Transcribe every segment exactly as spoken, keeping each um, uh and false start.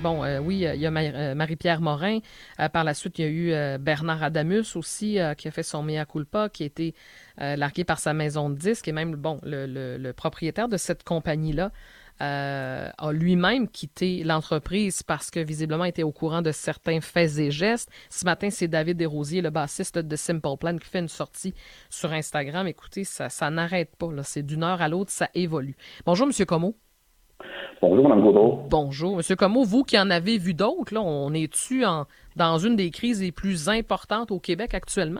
Bon, euh, oui, il y a Ma- Marie-Pierre Morin. Euh, par la suite, il y a eu euh, Bernard Adamus aussi, euh, qui a fait son mea culpa, qui a été euh, largué par sa maison de disques. Et même, bon, le, le- le propriétaire de cette compagnie-là euh, a lui-même quitté l'entreprise parce que, visiblement, il était au courant de certains faits et gestes. Ce matin, c'est David Desrosiers, le bassiste de Simple Plan, qui fait une sortie sur Instagram. Écoutez, ça, ça n'arrête pas, là. C'est d'une heure à l'autre, ça évolue. Bonjour, Monsieur Comeau. Bonjour, Mme Gaudreau. Bonjour. Monsieur Comeau, vous qui en avez vu d'autres, là, on est-tu en, dans une des crises les plus importantes au Québec actuellement?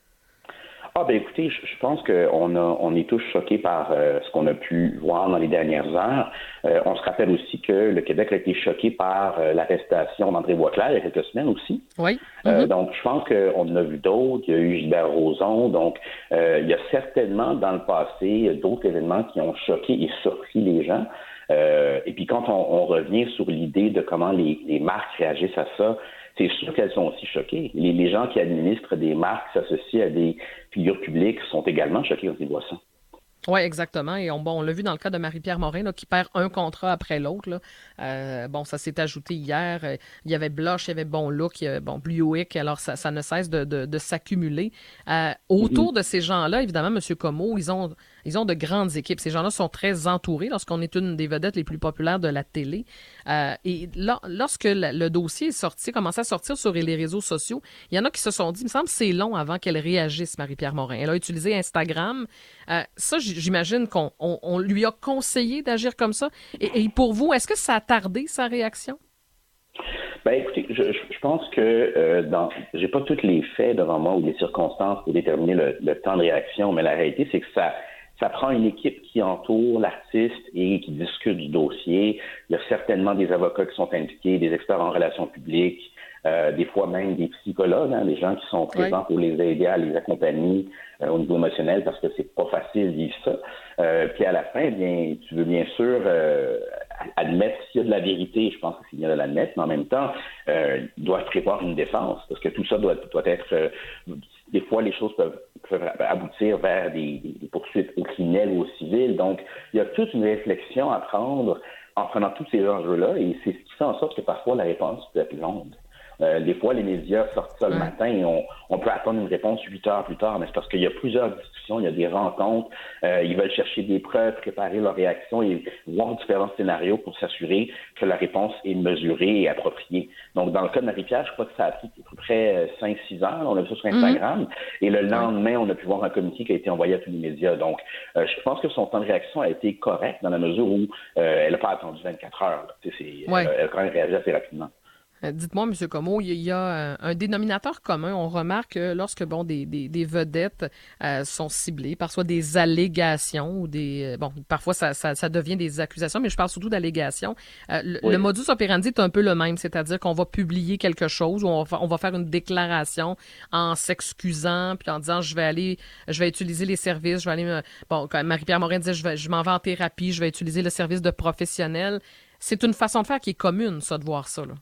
Ah ben écoutez, je, je pense qu'on a, on est tous choqués par euh, ce qu'on a pu voir dans les dernières heures. Euh, on se rappelle aussi que le Québec a été choqué par euh, l'arrestation d'André Boisclair il y a quelques semaines aussi. Oui. Euh, Mhm. donc, je pense qu'on en a vu d'autres. Il y a eu Gilbert Rozon. Donc, euh, il y a certainement dans le passé d'autres événements qui ont choqué et surpris les gens. Euh, et puis, quand on, on revient sur l'idée de comment les, les marques réagissent à ça, c'est sûr qu'elles sont aussi choquées. Les, les gens qui administrent des marques s'associent à des figures publiques sont également choqués quand ils voient ça. Oui, exactement. Et on, bon, on l'a vu dans le cas de Marie-Pierre Morin, là, qui perd un contrat après l'autre, là. Euh, bon, ça s'est ajouté hier. Euh, Il y avait Blush, il y avait Bon Look, il y avait, bon, Buick. Alors, ça, ça ne cesse de, de, de s'accumuler. Euh, autour Mhm. de ces gens-là, évidemment, M. Comeau, ils ont, ils ont de grandes équipes. Ces gens-là sont très entourés lorsqu'on est une des vedettes les plus populaires de la télé. Euh, et là, lorsque le, le dossier est sorti, commençait à sortir sur les réseaux sociaux, il y en a qui se sont dit, il me semble que c'est long avant qu'elle réagisse, Marie-Pierre Morin. Elle a utilisé Instagram. Euh, ça, j'imagine qu'on on, on lui a conseillé d'agir comme ça. Et, et pour vous, est-ce que ça a tardé sa réaction? Ben écoutez, je, je je pense que euh, dans, j'ai pas tous les faits devant moi ou les circonstances pour déterminer le, le temps de réaction, mais la réalité c'est que ça ça prend une équipe qui entoure l'artiste et qui discute du dossier. Il y a certainement des avocats qui sont impliqués, des experts en relations publiques, euh, des fois même des psychologues, hein, des gens qui sont Oui. présents pour les aider à les accompagner euh, au niveau émotionnel parce que c'est pas facile de vivre ça. Euh, puis à la fin, eh bien, tu veux bien sûr euh, admettre s'il y a de la vérité, je pense que c'est bien de l'admettre, mais en même temps, euh, ils doivent prévoir une défense parce que tout ça doit, doit être. Euh, des fois, les choses peuvent, peuvent aboutir vers des, des poursuites au criminel ou au civil. Donc, il y a toute une réflexion à prendre en prenant tous ces enjeux-là, et c'est ce qui fait en sorte que parfois la réponse peut être longue. Euh, des fois, les médias sortent ça le Ouais. matin et on, on peut attendre une réponse huit heures plus tard, mais c'est parce qu'il y a plusieurs discussions, il y a des rencontres, euh, ils veulent chercher des preuves, préparer leur réaction et voir différents scénarios pour s'assurer que la réponse est mesurée et appropriée. Donc, dans le cas de Marie-Pierre, je crois que ça a pris à peu près cinq six heures, on a vu ça sur Mhm. Instagram, et le Oui. lendemain, on a pu voir un communiqué qui a été envoyé à tous les médias. Donc, euh, je pense que son temps de réaction a été correct dans la mesure où euh, elle n'a pas attendu vingt-quatre heures. Là. Tu sais, c'est, elle, Ouais. a, elle a quand même réagi assez rapidement. Euh, Dites-moi, M. Comeau, il y a, il y a un, un dénominateur commun. On remarque que lorsque bon, des, des, des vedettes euh, sont ciblées par soit des allégations ou des... euh, bon, parfois, ça, ça, ça devient des accusations, mais je parle surtout d'allégations. Euh, le, le Oui. modus operandi est un peu le même, c'est-à-dire qu'on va publier quelque chose ou on va, on va faire une déclaration en s'excusant puis en disant je vais aller, je vais utiliser les services, je vais aller... Me... Bon, quand Marie-Pierre Morin disait je, vais, je m'en vais en thérapie, je vais utiliser le service de professionnel. C'est une façon de faire qui est commune, ça, de voir ça, là.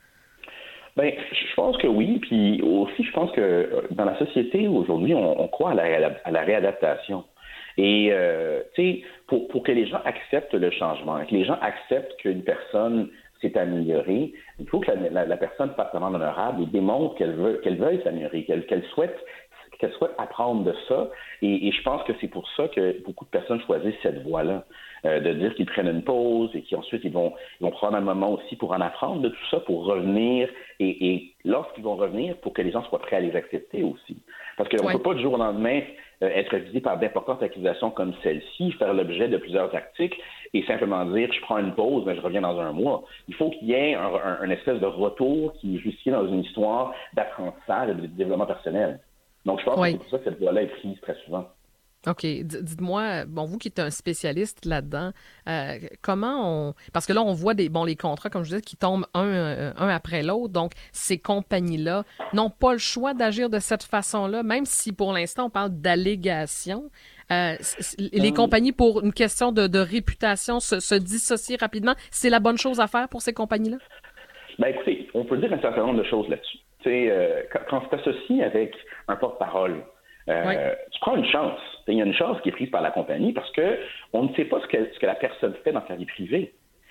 Ben, je pense que oui. Puis aussi, je pense que euh, dans la société aujourd'hui, on, on croit à la, à la réadaptation. Et euh, tu sais, pour, pour que les gens acceptent le changement, que les gens acceptent qu'une personne s'est améliorée, il faut que la, la, la personne fasse amende honorable et démontre qu'elle veut qu'elle veuille s'améliorer, qu'elle qu'elle souhaite qu'elle souhaite apprendre de ça. Et, et je pense que c'est pour ça que beaucoup de personnes choisissent cette voie-là, euh, de dire qu'ils prennent une pause et qu'ensuite ils vont, ils vont prendre un moment aussi pour en apprendre de tout ça, pour revenir. Et, et lorsqu'ils vont revenir, pour que les gens soient prêts à les accepter aussi. Parce qu'on ne Oui. peut pas du jour au lendemain euh, être visé par d'importantes accusations comme celle-ci, faire l'objet de plusieurs articles et simplement dire je prends une pause, mais je reviens dans un mois. Il faut qu'il y ait un, un, un espèce de retour qui est justifié dans une histoire d'apprentissage et de développement personnel. Donc, je pense que c'est Oui. pour ça que cette voie-là est prise très souvent. OK. D- Dites-moi, bon, vous qui êtes un spécialiste là-dedans, euh, comment on... Parce que là, on voit des, bon, les contrats, comme je disais, qui tombent un, euh, un après l'autre. Donc, ces compagnies-là n'ont pas le choix d'agir de cette façon-là, même si pour l'instant, on parle d'allégations. Euh, c- c- les Euh, compagnies, pour une question de, de réputation, se, se dissocient rapidement. C'est la bonne chose à faire pour ces compagnies-là? ben, écoutez, on peut dire un certain nombre de choses là-dessus. Tu sais, euh, quand, quand tu t'associes avec un porte-parole, Oui. euh, tu prends une chance. Il y a une chance qui est prise par la compagnie parce que on ne sait pas ce que, ce que la personne fait dans sa vie privée.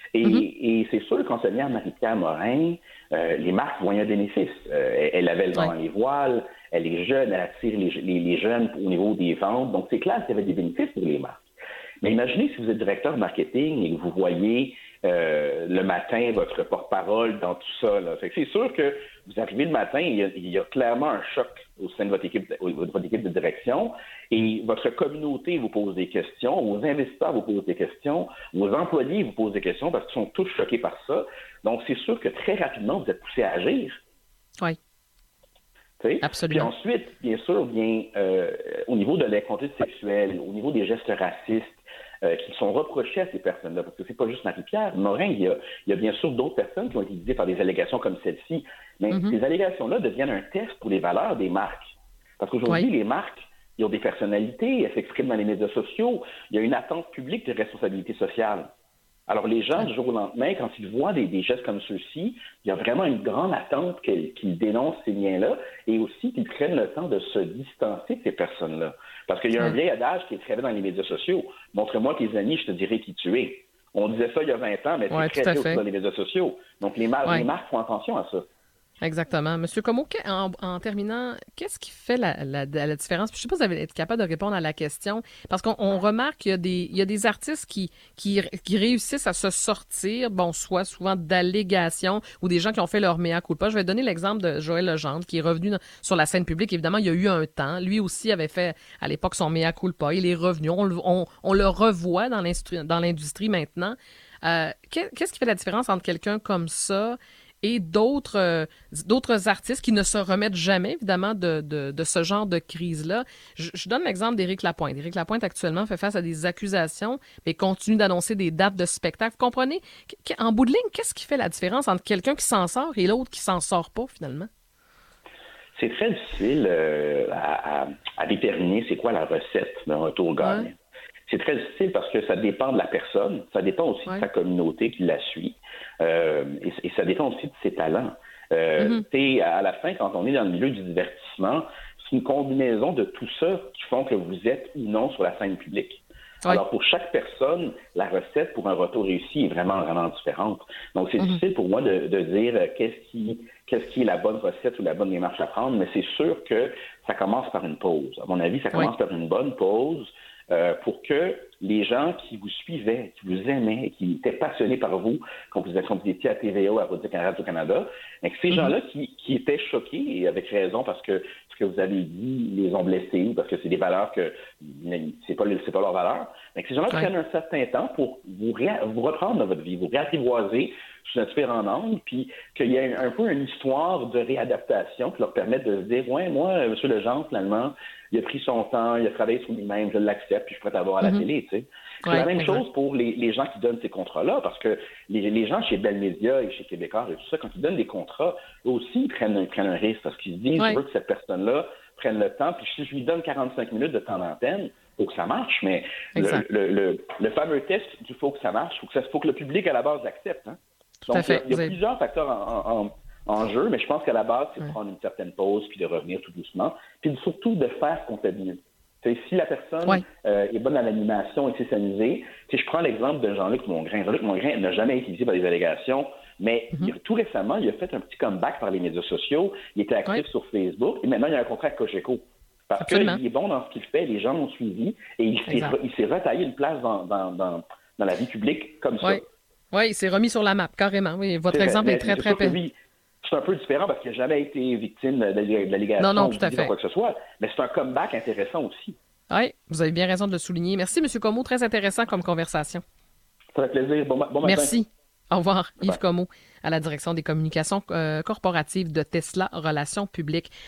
Et, Mm-hmm. et c'est sûr qu'en se liant à Marie-Pierre Morin, euh, les marques voient un bénéfice. Euh, elle, elle avait le vent Ouais. dans les voiles, elle est jeune, elle attire les, les, les jeunes au niveau des ventes. Donc, c'est clair qu'il y avait des bénéfices pour les marques. Mais imaginez si vous êtes directeur marketing et que vous voyez euh, le matin votre porte-parole dans tout ça. Là. Fait que c'est sûr que vous arrivez le matin, il y, a, il y a clairement un choc au sein de votre équipe, de votre équipe de direction et votre communauté vous pose des questions, vos investisseurs vous posent des questions, vos employés vous posent des questions parce qu'ils sont tous choqués par ça. Donc, c'est sûr que très rapidement, vous êtes poussé à agir. Oui. T'sais? Puis Absolument. ensuite, bien sûr, vient euh, au niveau de l'inconduite sexuelle, au niveau des gestes racistes euh, qui sont reprochés à ces personnes-là, parce que c'est pas juste Marie-Pierre Morin, il y a, il y a bien sûr d'autres personnes qui ont été visées par des allégations comme celle-ci, mais Mm-hmm. ces allégations-là deviennent un test pour les valeurs des marques. Parce qu'aujourd'hui, Oui. les marques, ils ont des personnalités, elles s'expriment dans les médias sociaux, il y a une attente publique de responsabilité sociale. Alors, les gens, du jour au lendemain, quand ils voient des, des gestes comme ceux-ci, il y a vraiment une grande attente qu'ils, qu'ils dénoncent ces liens-là et aussi qu'ils prennent le temps de se distancer de ces personnes-là. Parce qu'il y a un Ouais. vieil adage qui est très vrai dans les médias sociaux. Montre-moi tes amis, je te dirai qui tu es. On disait ça il y a vingt ans, mais Ouais, c'est tout très à vrai aussi fait. dans les médias sociaux. Donc, les, mar- Ouais. les marques font attention à ça. Exactement. Monsieur Comeau, que- en, en terminant, qu'est-ce qui fait la, la, la différence? Je ne sais pas si vous allez être capable de répondre à la question, parce qu'on on remarque qu'il y a des, il y a des artistes qui, qui, qui réussissent à se sortir, bon, soit souvent d'allégations ou des gens qui ont fait leur mea culpa. Je vais donner l'exemple de Joël Legendre, qui est revenu dans- sur la scène publique. Évidemment, il y a eu un temps. Lui aussi avait fait, à l'époque, son mea culpa. Il est revenu. On, le- on, on le revoit dans l'industrie, dans l'industrie maintenant. Euh, qu'est- qu'est-ce qui fait la différence entre quelqu'un comme ça et d'autres euh, d'autres artistes qui ne se remettent jamais, évidemment, de, de, de ce genre de crise-là? Je, je donne l'exemple d'Éric Lapointe. Éric Lapointe, actuellement, fait face à des accusations, mais continue d'annoncer des dates de spectacle. Vous comprenez? En bout de ligne, qu'est-ce qui fait la différence entre quelqu'un qui s'en sort et l'autre qui s'en sort pas, finalement? C'est très difficile euh, à, à, à déterminer c'est quoi la recette d'un retour gagnant. Ouais. C'est très difficile parce que ça dépend de la personne, ça dépend aussi Ouais. de sa communauté qui la suit, euh, et, et ça dépend aussi de ses talents. Euh, Mm-hmm. À la fin, quand on est dans le milieu du divertissement, c'est une combinaison de tout ça qui font que vous êtes ou non sur la scène publique. Ouais. Alors, pour chaque personne, la recette pour un retour réussi est vraiment, vraiment différente. Donc, c'est Mm-hmm. difficile pour moi de, de dire euh, qu'est-ce qui, qu'est-ce qui est la bonne recette ou la bonne démarche à prendre, mais c'est sûr que ça commence par une pause. À mon avis, ça commence Ouais. par une bonne pause euh, pour que les gens qui vous suivaient, qui vous aimaient, qui étaient passionnés par vous, quand vous, quand vous étiez à T V A, à Radio-Canada, mais que ces Mm-hmm. gens-là qui, qui étaient choqués, et avec raison, parce que ce que vous avez dit les ont blessés, ou parce que c'est des valeurs que c'est pas, c'est pas leur valeur, mais que ces gens-là Ouais. prennent un certain temps pour vous, ré- vous reprendre dans votre vie, vous réapprivoiser sous un différent angle, puis qu'il y ait un, un peu une histoire de réadaptation qui leur permette de se dire, ouais, moi, M. Legendre, finalement, il a pris son temps, il a travaillé sur lui-même, je l'accepte, puis je suis prêt à voir à la Mm-hmm. télé, tu sais. C'est Ouais, la même exact. chose pour les, les gens qui donnent ces contrats-là, parce que les, les gens chez Bell Media et chez Québécois et tout ça, quand ils donnent des contrats, eux aussi, ils prennent, ils prennent un risque, parce qu'ils se disent, Ouais. je veux que cette personne-là prenne le temps, puis si je lui donne quarante-cinq minutes de temps d'antenne, il faut que ça marche, mais le, Exact. le, le, le fameux test du faut que ça marche, il faut que, ça, faut que le public, à la base, l'accepte. Hein? Tout à Donc, il y a, fait. il y a Vous avez- plusieurs facteurs en, en, en jeu, mais je pense qu'à la base, c'est de Ouais. prendre une certaine pause, puis de revenir tout doucement, puis surtout de faire ce qu'on fait de mieux. T'sais, si la personne Ouais. euh, est bonne à l'animation et sait s'amuser, si je prends l'exemple de Jean-Luc Mongrain. Jean-Luc Mongrain n'a jamais été visé par des allégations, mais Mm-hmm. il, tout récemment, il a fait un petit comeback par les médias sociaux. Il était actif Ouais. sur Facebook et maintenant, il a un contrat avec Cogeco. Parce Absolument. qu'il est bon dans ce qu'il fait, les gens l'ont suivi et il s'est, Exact. il s'est retaillé une place dans, dans, dans, dans la vie publique comme ça. Oui, ouais, il s'est remis sur la map, carrément. Oui, votre C'est- exemple mais est très, c'est très... sûr que lui, c'est un peu différent parce qu'il n'a jamais été victime de, de l'allégation Non, non, ou tout à de fait. quoi que ce soit, mais c'est un comeback intéressant aussi. Oui, vous avez bien raison de le souligner. Merci, M. Comeau. Très intéressant comme conversation. Ça fait plaisir. Bon, bon matin. Merci. Au revoir, Bye. Yves Comeau, à la direction des communications euh, corporatives de Tesla Relations publiques.